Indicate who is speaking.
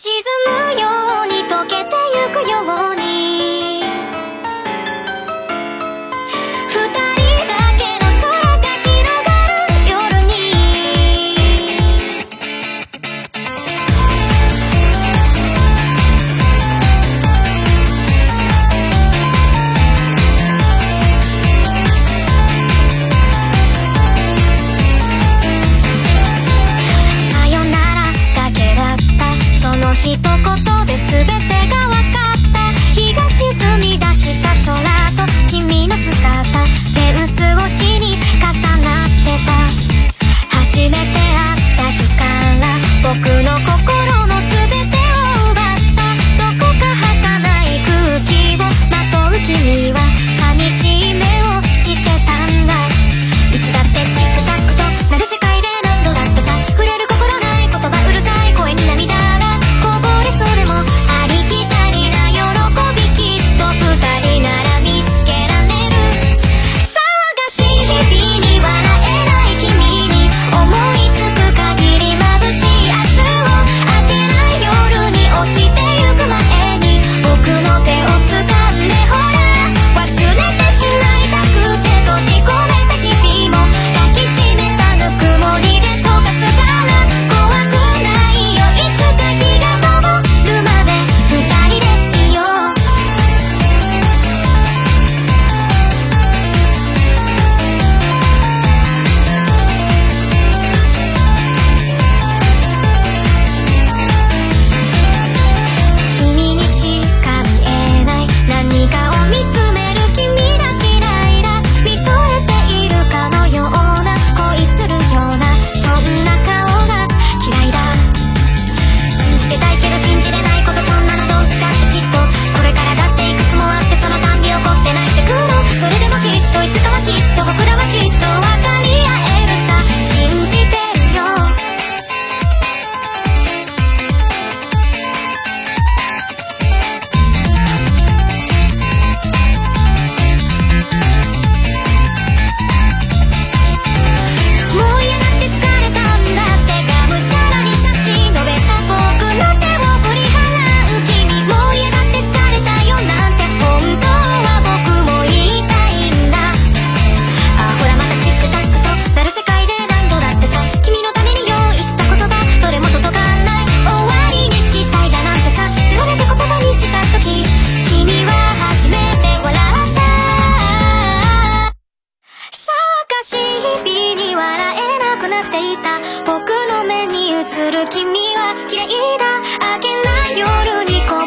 Speaker 1: むように溶けてゆくように一言で全てが分かった日が沈み出した空と君の姿フェンス越しに重なってた初めて会った日から僕の心の全てを奪ったどこか儚い空気をまとう君は寂しい目をしてたんだいつだってチクタクとなる世界で何度だってさ触れる心ない言葉うるさい声に涙それもありきたりな喜びきっと二人なら見つけられる騒がしい日々に笑えない君に思いつく限り眩しい明日を明けない夜に落ちてゆく前に僕の手を掴んでほら忘れてしまいたくて閉じ込めた日々も抱きしめたぬくもりで溶かすから怖くないよいつか日が昇る二人でいよう君にしか見えない何かを見つめる君が嫌いだ見とれているかのような恋するようなそんな顔が嫌いだ信じてたいけど信じれないことそんなのどうしたってきっとこれからだっていくつもあってそのたんび起こって泣いてくのそれでもきっといつかはきっと僕らはきっと分かり合えるさ信じてるよもう嫌だって疲れたんだってがむしゃらに差し伸べた僕の手を振り払う君もう嫌だって疲れたよなんて本当は僕も言いたいんだあほらまたチクタクとなる世界で何度だってさ君のために用意した言葉どれも届かない終わりにしたいだなんてさ強めて言葉にした時君は初めて笑った騒がしい日々に笑えなくなっていた僕の目に映る君は綺麗だ明けない夜に